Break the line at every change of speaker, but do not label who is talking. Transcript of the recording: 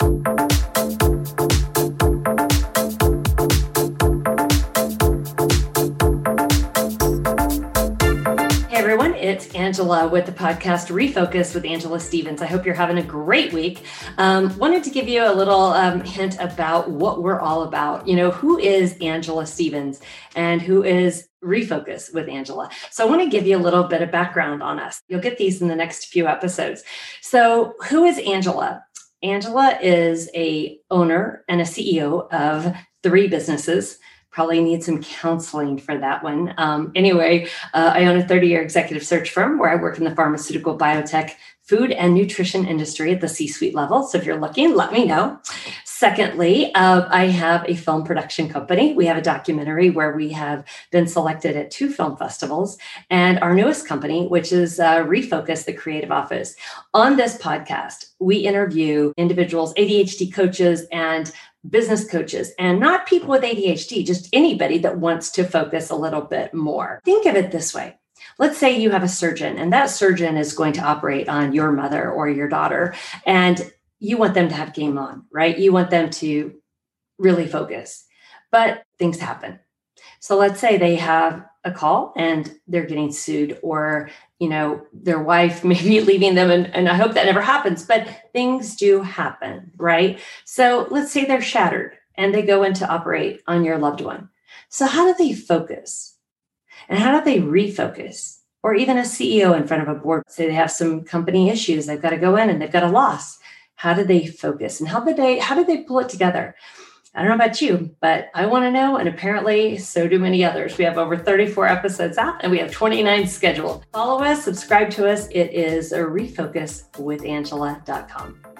Hey everyone, it's Angela with the podcast Refocus with Angela Stevens. I hope you're having a great week. Wanted to give you a little hint about what we're all about. You know, who is Angela Stevens and who is Refocus with Angela? So I want to give you a little bit of background on us. You'll get these in the next few episodes. So who is Angela? Angela is a owner and a CEO of 3 businesses. Probably need some counseling for that one. I own a 30-year executive search firm where I work in the pharmaceutical, biotech, food, and nutrition industry at the C-suite level. So if you're looking, let me know. Secondly, I have a film production company. We have a documentary where we have been selected at 2 film festivals, and our newest company, which is Refocus, the Creative Office. On this podcast, we interview individuals, ADHD coaches, and business coaches, and not people with ADHD, just anybody that wants to focus a little bit more. Think of it this way. Let's say you have a surgeon, and that surgeon is going to operate on your mother or your daughter, and you want them to have game on, right? You want them to really focus, but things happen. So let's say they have a call and they're getting sued, or, you know, their wife may be leaving them. And I hope that never happens, but things do happen, right? So let's say they're shattered and they go in to operate on your loved one. So how do they focus? And how do they refocus? Or even a CEO in front of a board, say they have some company issues, they've got to go in and they've got a loss. How do they focus? And how do they pull it together? I don't know about you, but I want to know. And apparently so do many others. We have over 34 episodes out and we have 29 scheduled. Follow us, subscribe to us. It is refocuswithangela.com.